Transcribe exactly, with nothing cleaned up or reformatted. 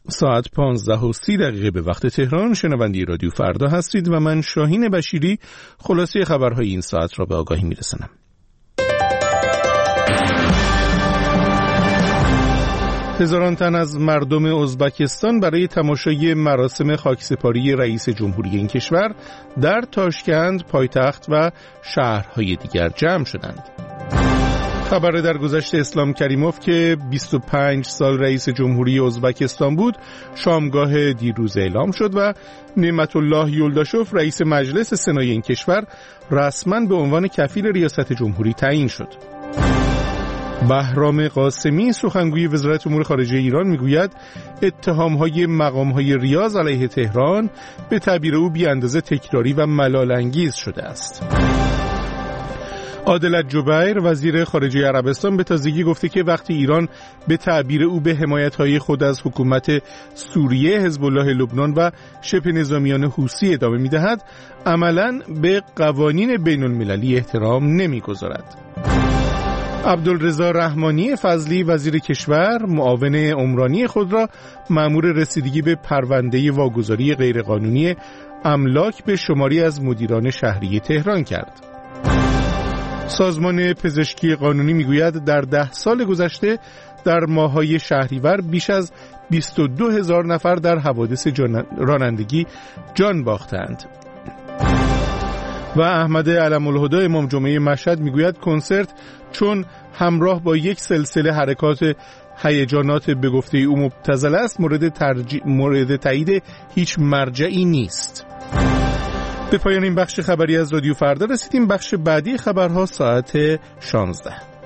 ساعت پانزده و سی دقیقه به وقت تهران. شنونده رادیو فردا هستید و من شاهین بشیری خلاصه خبرهای این ساعت را به آگاهی میرسانم. هزاران تن از مردم ازبکستان برای تماشای مراسم خاکسپاری رئیس جمهوری این کشور در تاشکند، پایتخت و شهرهای دیگر جمع شدند. خبر درگذشت اسلام کریموف که بیست و پنج سال رئیس جمهوری ازبکستان بود شامگاه دیروز اعلام شد و نعمت الله یولداشوف رئیس مجلس سنای این کشور رسما به عنوان کفیل ریاست جمهوری تعیین شد. بهرام قاسمی سخنگوی وزارت امور خارجه ایران میگوید اتهام‌های مقام‌های ریاض علیه تهران به تعبیر او بی اندازه تکراری و ملال‌انگیز شده است. عادل جبیر وزیر خارجه عربستان به تازگی گفته که وقتی ایران به تعبیر او به حمایت‌های خود از حکومت سوریه، حزب الله لبنان و شبه نظامیان حوثی ادامه می‌دهد، عملاً به قوانین بین‌المللی احترام نمی‌گذارد. عبدالرضا رحمانی فضلی وزیر کشور معاون عمرانی خود را مأمور رسیدگی به پرونده واگذاری غیرقانونی املاک به شماری از مدیران شهری تهران کرد. سازمان پزشکی قانونی میگوید در ده سال گذشته در ماه‌های شهریور بیش از بیست و دو هزار نفر در حوادث رانندگی جان باختند. و احمد علم الهدی امام جمعه مشهد میگوید کنسرت چون همراه با یک سلسله حرکات هیجانات به گفته او مبتذل است مورد ترجیح مورد تایید هیچ مرجعی نیست. به پایان این بخش خبری از رادیو فردا رسیدیم. بخش بعدی خبرها ساعت شانزده.